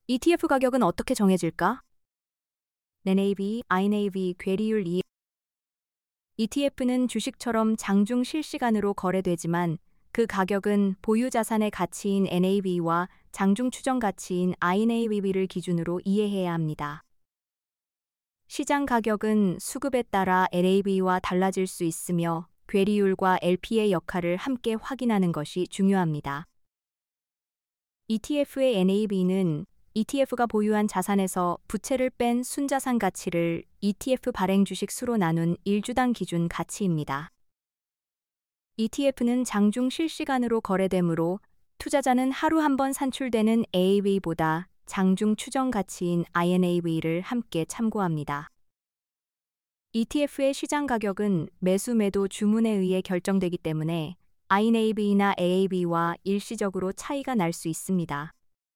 ETF 가격은 어떻게 정해질까? NAV, INAV, 괴리율 ETF는 주식처럼 장중 실시간으로 거래되지만 그 가격은 보유 자산의 가치인 NAV와 장중 추정 가치인 INAV를 기준으로 이해해야 합니다. 시장 가격은 수급에 따라 NAV와 달라질 수 있으며 괴리율과 LP의 역할을 함께 확인하는 것이 중요합니다. ETF의 NAV는 ETF가 보유한 자산에서 부채를 뺀 순자산 가치를 ETF 발행 주식 수로 나눈 1주당 기준 가치입니다. ETF는 장중 실시간으로 거래되므로 투자자는 하루 한 번 산출되는 AAV보다 장중 추정 가치인 INAV를 함께 참고합니다. ETF의 시장 가격은 매수 매도 주문에 의해 결정되기 때문에 INAV나 AAV와 일시적으로 차이가 날 수 있습니다.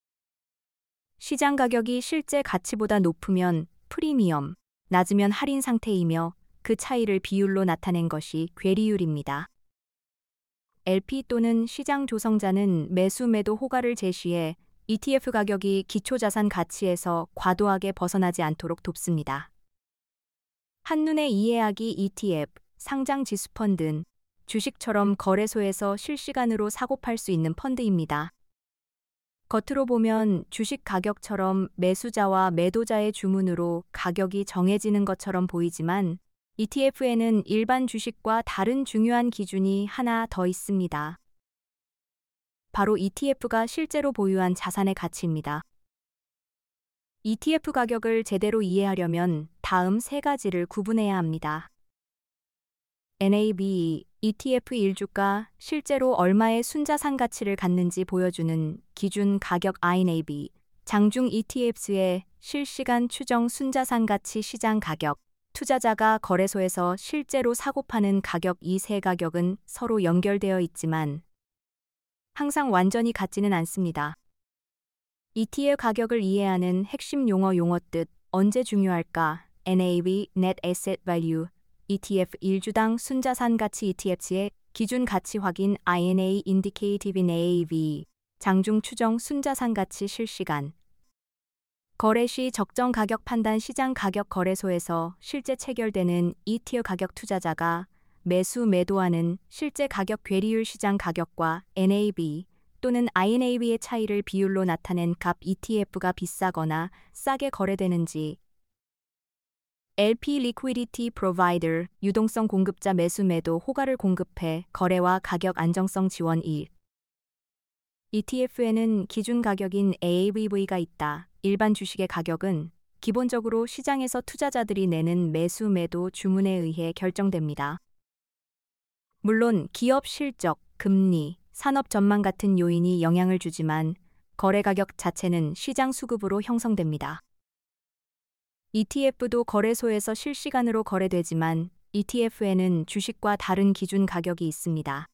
시장 가격이 실제 가치보다 높으면 프리미엄, 낮으면 할인 상태이며 그 차이를 비율로 나타낸 것이 괴리율입니다. LP 또는 시장 조성자는 매수 매도 호가를 제시해 ETF 가격이 기초자산 가치에서 과도하게 벗어나지 않도록 돕습니다. 한눈에 이해하기 ETF, 상장 지수 펀드는 주식처럼 거래소에서 실시간으로 사고 팔 수 있는 펀드입니다. 겉으로 보면 주식 가격처럼 매수자와 매도자의 주문으로 가격이 정해지는 것처럼 보이지만 ETF에는 일반 주식과 다른 중요한 기준이 하나 더 있습니다. 바로 ETF가 실제로 보유한 자산의 가치입니다. ETF 가격을 제대로 이해하려면 다음 세 가지를 구분해야 합니다. NAV, ETF 일주가 실제로 얼마의 순자산 가치를 갖는지 보여주는 기준 가격 INAV, 장중 ETF의 실시간 추정 순자산 가치 시장 가격, 투자자가 거래소에서 실제로 사고 파는 가격 이 세 가격은 서로 연결되어 있지만 항상 완전히 같지는 않습니다. ETF 가격을 이해하는 핵심 용어 뜻, 언제 중요할까? NAV, Net Asset Value, ETF 일주당 순자산 가치 ETF의 기준 가치 확인 INA Indicative NAV, 장중 추정 순자산 가치 실시간. 거래 시 적정 가격 판단 시장 가격 거래소에서 실제 체결되는 ETF 가격 투자자가 매수 매도하는 실제 가격 괴리율 시장 가격과 NAV 또는 INAV의 차이를 비율로 나타낸 값 ETF가 비싸거나 싸게 거래되는지 LP Liquidity Provider, 유동성 공급자 매수 매도 호가를 공급해 거래와 가격 안정성 지원 1. ETF에는 기준 가격인 AAV가 있다. 일반 주식의 가격은 기본적으로 시장에서 투자자들이 내는 매수 매도 주문에 의해 결정됩니다. 물론 기업 실적, 금리, 산업 전망 같은 요인이 영향을 주지만 거래 가격 자체는 시장 수급으로 형성됩니다. ETF도 거래소에서 실시간으로 거래되지만 ETF에는 주식과 다른 기준 가격이 있습니다.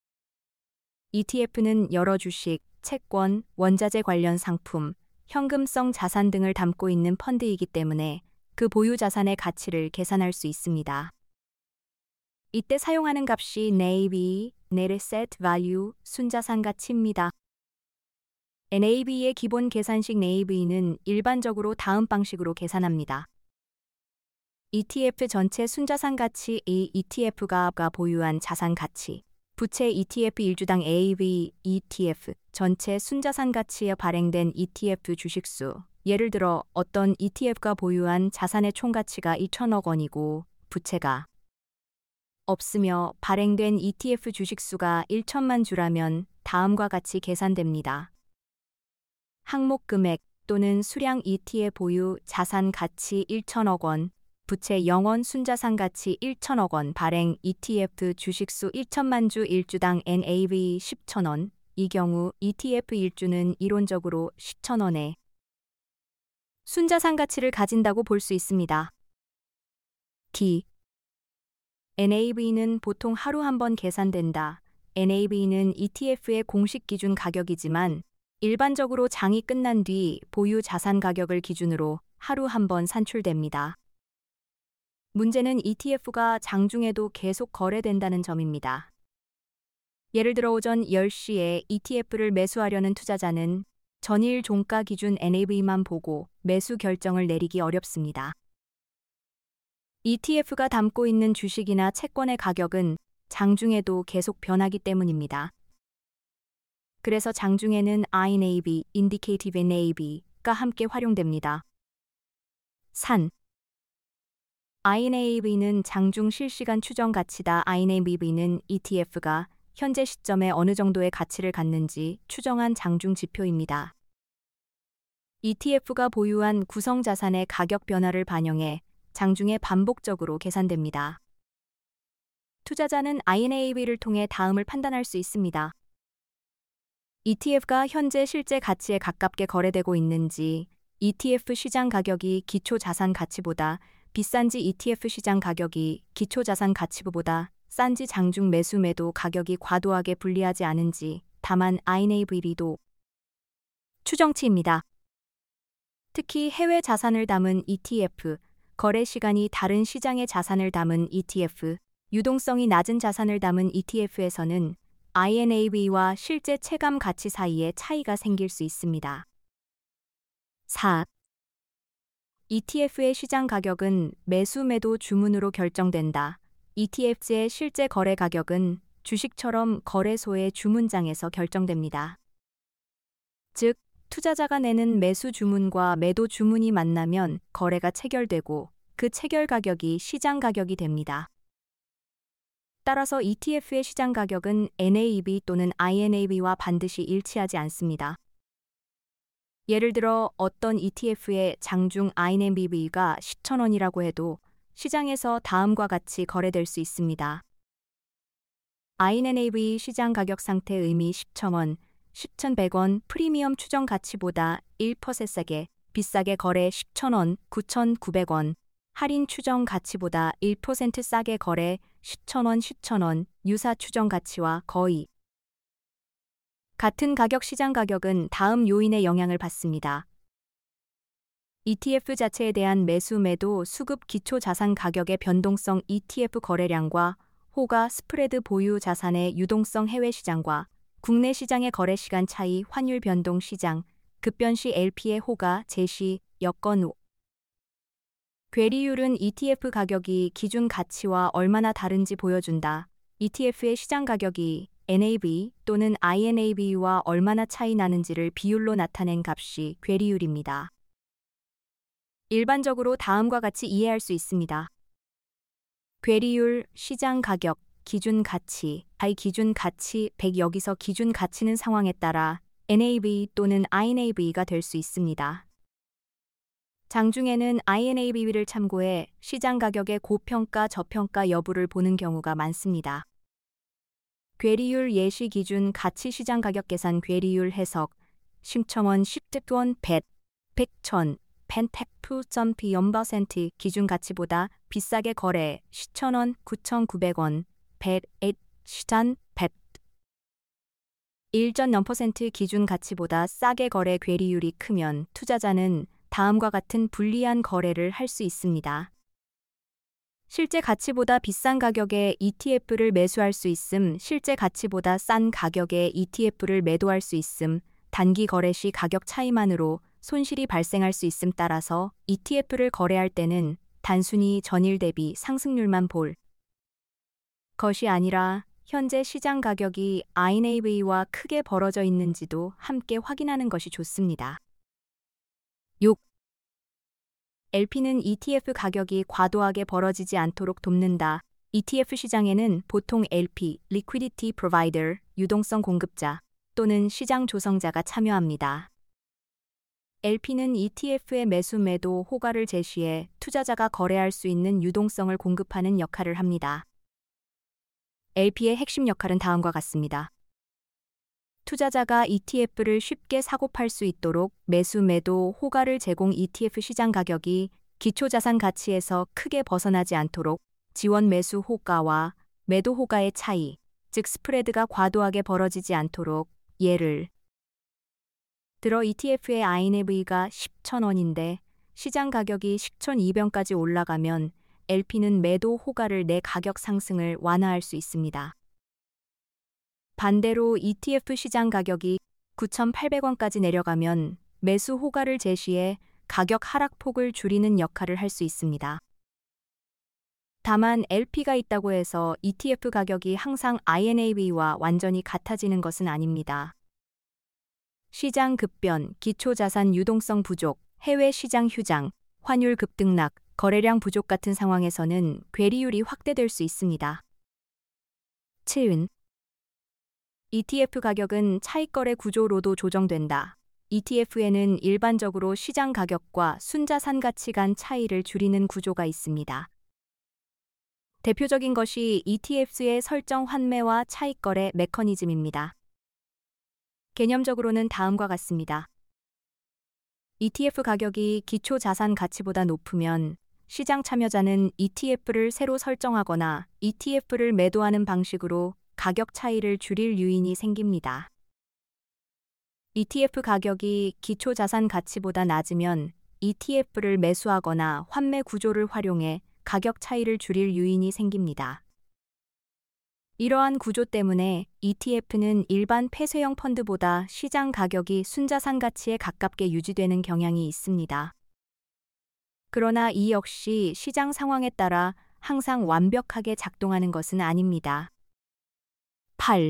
ETF는 여러 주식, 채권, 원자재 관련 상품, 현금성 자산 등을 담고 있는 펀드이기 때문에 그 보유 자산의 가치를 계산할 수 있습니다. 이때 사용하는 값이 NAV, Net Asset Value, 순자산 가치입니다. NAV의 기본 계산식 NAV는 일반적으로 다음 방식으로 계산합니다. ETF 전체 순자산 가치 A ETF가 보유한 자산 가치 부채 ETF 일주당 AAV ETF 전체 순자산 가치에 발행된 ETF 주식수 예를 들어 어떤 ETF가 보유한 자산의 총가치가 2천억 원이고 부채가 없으며 발행된 ETF 주식수가 1천만 주라면 다음과 같이 계산됩니다. 항목 금액 또는 수량 ETF 보유 자산 가치 1천억 원, 부채 영원 순자산 가치 1천억 원 발행 ETF 주식수 1천만 주 일주당 NAV 10,000원, 이 경우 ETF 일주는 이론적으로 10,000원의 순자산 가치를 가진다고 볼 수 있습니다. NAV는 보통 하루 한 번 계산된다. NAV는 ETF의 공식 기준 가격이지만 일반적으로 장이 끝난 뒤 보유 자산 가격을 기준으로 하루 한 번 산출됩니다. 문제는 ETF가 장중에도 계속 거래된다는 점입니다. 예를 들어 오전 10시에 ETF를 매수하려는 투자자는 전일 종가 기준 NAV만 보고 매수 결정을 내리기 어렵습니다. ETF가 담고 있는 주식이나 채권의 가격은 장중에도 계속 변하기 때문입니다. 그래서 장중에는 INAV, Indicative NAV가 함께 활용됩니다. 산 INAV는 장중 실시간 추정 가치다. INAV는 ETF가 현재 시점에 어느 정도의 가치를 갖는지 추정한 장중 지표입니다. ETF가 보유한 구성 자산의 가격 변화를 반영해 장중에 반복적으로 계산됩니다. 투자자는 INAV를 통해 다음을 판단할 수 있습니다. ETF가 현재 실제 가치에 가깝게 거래되고 있는지, ETF 시장 가격이 기초 자산 가치보다 비싼지, ETF 시장 가격이 기초 자산 가치보다 싼지, 장중 매수 매도 가격이 과도하게 불리하지 않은지, 다만 INAV도 추정치입니다. 특히 해외 자산을 담은 ETF, 거래 시간이 다른 시장의 자산을 담은 ETF, 유동성이 낮은 자산을 담은 ETF에서는 INAV와 실제 체감 가치 사이에 차이가 생길 수 있습니다. 4. ETF의 시장 가격은 매수 매도 주문으로 결정된다. ETF의 실제 거래 가격은 주식처럼 거래소의 주문장에서 결정됩니다. 즉, 투자자가 내는 매수 주문과 매도 주문이 만나면 거래가 체결되고 그 체결 가격이 시장 가격이 됩니다. 따라서 ETF의 시장 가격은 NAV 또는 INAV와 반드시 일치하지 않습니다. 예를 들어 어떤 ETF의 장중 INAV가 10,000원이라고 해도 시장에서 다음과 같이 거래될 수 있습니다. INAV 시장 가격 상태 의미 10,000원, 10,100원 프리미엄 추정 가치보다 1% 싸게, 비싸게 거래 10,000원, 9,900원, 할인 추정 가치보다 1% 싸게 거래 10,000원, 10,000원, 유사 추정 가치와 거의 같은 가격. 시장 가격은 다음 요인의 영향을 받습니다. ETF 자체에 대한 매수 매도 수급 기초 자산 가격의 변동성, ETF 거래량과 호가 스프레드 보유 자산의 유동성, 해외 시장과 국내 시장의 거래 시간 차이, 환율 변동, 시장 급변 시 LP의 호가 제시 여건 후 괴리율은 ETF 가격이 기준 가치와 얼마나 다른지 보여준다. ETF의 시장 가격이 NAV 또는 INAV와 얼마나 차이 나는지를 비율로 나타낸 값이 괴리율입니다. 일반적으로 다음과 같이 이해할 수 있습니다. 괴리율, 시장 가격, 기준 가치, 기준 가치 100. 여기서 기준 가치는 상황에 따라 NAV 또는 INAV가 될 수 있습니다. 장중에는 INAV를 참고해 시장 가격의 고평가, 저평가 여부를 보는 경우가 많습니다. 괴리율 예시 기준 가치 시장 가격 계산 괴리율 해석 10,000원, 10원, 100, 100,000, 펜텍2.P% 기준 가치보다 비싸게 거래 10,000원, 9,900원, 100, 시장 100 1.0% 기준 가치보다 싸게 거래. 괴리율이 크면 투자자는 다음과 같은 불리한 거래를 할 수 있습니다. 실제 가치보다 비싼 가격에 ETF를 매수할 수 있음, 실제 가치보다 싼 가격에 ETF를 매도할 수 있음, 단기 거래 시 가격 차이만으로 손실이 발생할 수 있음. 따라서 ETF를 거래할 때는 단순히 전일 대비 상승률만 볼 것이 아니라 현재 시장 가격이 INAV와 크게 벌어져 있는지도 함께 확인하는 것이 좋습니다. 6. LP는 ETF 가격이 과도하게 벌어지지 않도록 돕는다. ETF 시장에는 보통 LP, Liquidity Provider, 유동성 공급자 또는 시장 조성자가 참여합니다. LP는 ETF의 매수 매도 호가를 제시해 투자자가 거래할 수 있는 유동성을 공급하는 역할을 합니다. LP의 핵심 역할은 다음과 같습니다. 투자자가 ETF를 쉽게 사고 팔 수 있도록 매수 매도 호가를 제공, ETF 시장 가격이 기초자산 가치에서 크게 벗어나지 않도록 지원, 매수 호가와 매도 호가의 차이, 즉 스프레드가 과도하게 벌어지지 않도록. 예를 들어 ETF의 INAV가 10,000원인데 시장 가격이 10,200원까지 올라가면 LP는 매도 호가를 내 가격 상승을 완화할 수 있습니다. 반대로 ETF 시장 가격이 9,800원까지 내려가면 매수 호가를 제시해 가격 하락폭을 줄이는 역할을 할 수 있습니다. 다만 LP가 있다고 해서 ETF 가격이 항상 INAV와 완전히 같아지는 것은 아닙니다. 시장 급변, 기초자산 유동성 부족, 해외 시장 휴장, 환율 급등락, 거래량 부족 같은 상황에서는 괴리율이 확대될 수 있습니다. 치은 ETF 가격은 차익거래 구조로도 조정된다. ETF에는 일반적으로 시장 가격과 순자산 가치 간 차이를 줄이는 구조가 있습니다. 대표적인 것이 ETF의 설정 환매와 차익거래 메커니즘입니다. 개념적으로는 다음과 같습니다. ETF 가격이 기초 자산 가치보다 높으면 시장 참여자는 ETF를 새로 설정하거나 ETF를 매도하는 방식으로 가격 차이를 줄일 요인이 생깁니다. ETF 가격이 기초 자산 가치보다 낮으면 ETF를 매수하거나 환매 구조를 활용해 가격 차이를 줄일 요인이 생깁니다. 이러한 구조 때문에 ETF는 일반 폐쇄형 펀드보다 시장 가격이 순자산 가치에 가깝게 유지되는 경향이 있습니다. 그러나 이 역시 시장 상황에 따라 항상 완벽하게 작동하는 것은 아닙니다. 8.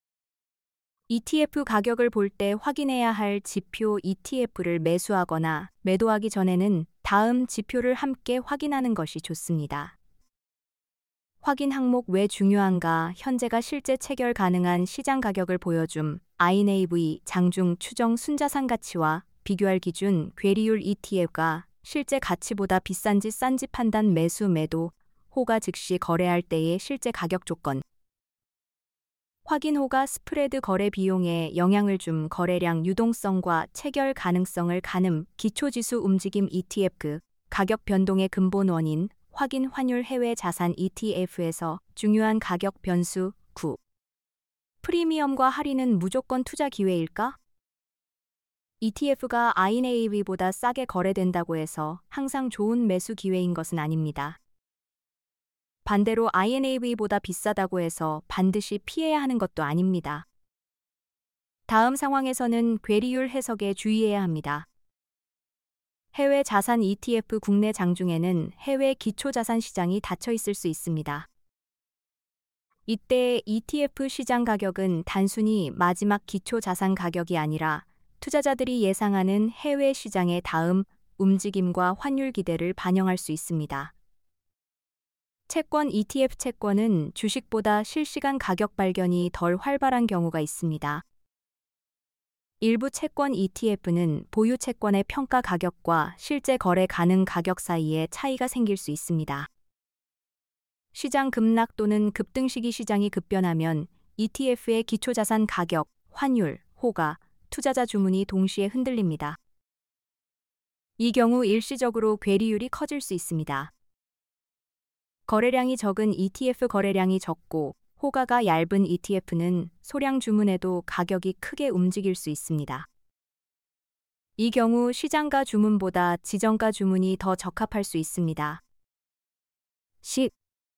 ETF 가격을 볼 때 확인해야 할 지표 ETF를 매수하거나 매도하기 전에는 다음 지표를 함께 확인하는 것이 좋습니다. 확인 항목 왜 중요한가? 현재가 실제 체결 가능한 시장 가격을 보여줌 INAV 장중 추정 순자산 가치와 비교할 기준 괴리율 ETF가 실제 가치보다 비싼지 싼지 판단 매수 매도 호가 즉시 거래할 때의 실제 가격 조건 확인 호가 스프레드 거래 비용에 영향을 줌 거래량 유동성과 체결 가능성을 가늠 기초지수 움직임 ETF 가격 변동의 근본 원인 확인 환율 해외 자산 ETF에서 중요한 가격 변수 9. 프리미엄과 할인은 무조건 투자 기회일까? ETF가 INAV보다 싸게 거래된다고 해서 항상 좋은 매수 기회인 것은 아닙니다. 반대로 INAV보다 비싸다고 해서 반드시 피해야 하는 것도 아닙니다. 다음 상황에서는 괴리율 해석에 주의해야 합니다. 해외 자산 ETF 국내 장중에는 해외 기초자산 시장이 닫혀 있을 수 있습니다. 이때 ETF 시장 가격은 단순히 마지막 기초자산 가격이 아니라 투자자들이 예상하는 해외 시장의 다음 움직임과 환율 기대를 반영할 수 있습니다. 채권 ETF 채권은 주식보다 실시간 가격 발견이 덜 활발한 경우가 있습니다. 일부 채권 ETF는 보유 채권의 평가 가격과 실제 거래 가능 가격 사이에 차이가 생길 수 있습니다. 시장 급락 또는 급등 시기 시장이 급변하면 ETF의 기초자산 가격, 환율, 호가, 투자자 주문이 동시에 흔들립니다. 이 경우 일시적으로 괴리율이 커질 수 있습니다. 거래량이 적은 ETF 거래량이 적고 호가가 얇은 ETF는 소량 주문에도 가격이 크게 움직일 수 있습니다. 이 경우 시장가 주문보다 지정가 주문이 더 적합할 수 있습니다. 10.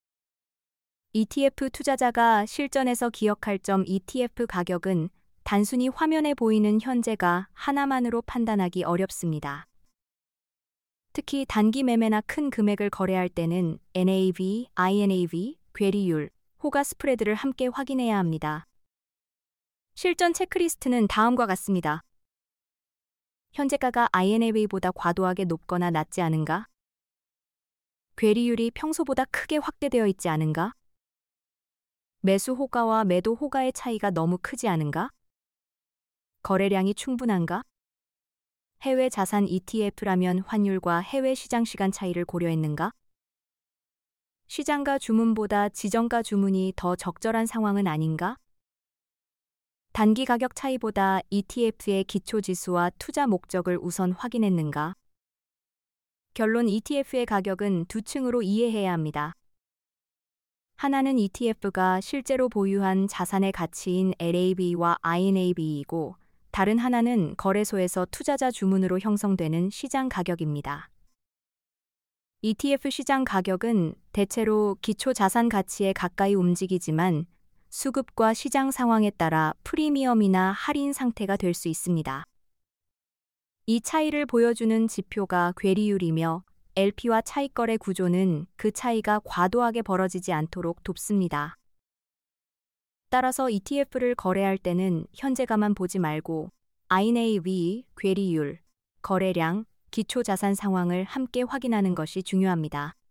ETF 투자자가 실전에서 기억할 점 ETF 가격은 단순히 화면에 보이는 현재가 하나만으로 판단하기 어렵습니다. 특히 단기 매매나 큰 금액을 거래할 때는 NAV, INAV, 괴리율, 호가 스프레드를 함께 확인해야 합니다. 실전 체크리스트는 다음과 같습니다. 현재가가 INAV보다 과도하게 높거나 낮지 않은가? 괴리율이 평소보다 크게 확대되어 있지 않은가? 매수 호가와 매도 호가의 차이가 너무 크지 않은가? 거래량이 충분한가? 해외 자산 ETF라면 환율과 해외 시장 시간 차이를 고려했는가? 시장가 주문보다 지정가 주문이 더 적절한 상황은 아닌가? 단기 가격 차이보다 ETF의 기초지수와 투자 목적을 우선 확인했는가? 결론 ETF의 가격은 두 층으로 이해해야 합니다. 하나는 ETF가 실제로 보유한 자산의 가치인 LAV와 INAV이고 다른 하나는 거래소에서 투자자 주문으로 형성되는 시장 가격입니다. ETF 시장 가격은 대체로 기초 자산 가치에 가까이 움직이지만 수급과 시장 상황에 따라 프리미엄이나 할인 상태가 될 수 있습니다. 이 차이를 보여주는 지표가 괴리율이며 LP와 차익거래 구조는 그 차이가 과도하게 벌어지지 않도록 돕습니다. 따라서 ETF를 거래할 때는 현재가만 보지 말고 INAV, 괴리율, 거래량, 기초자산 상황을 함께 확인하는 것이 중요합니다.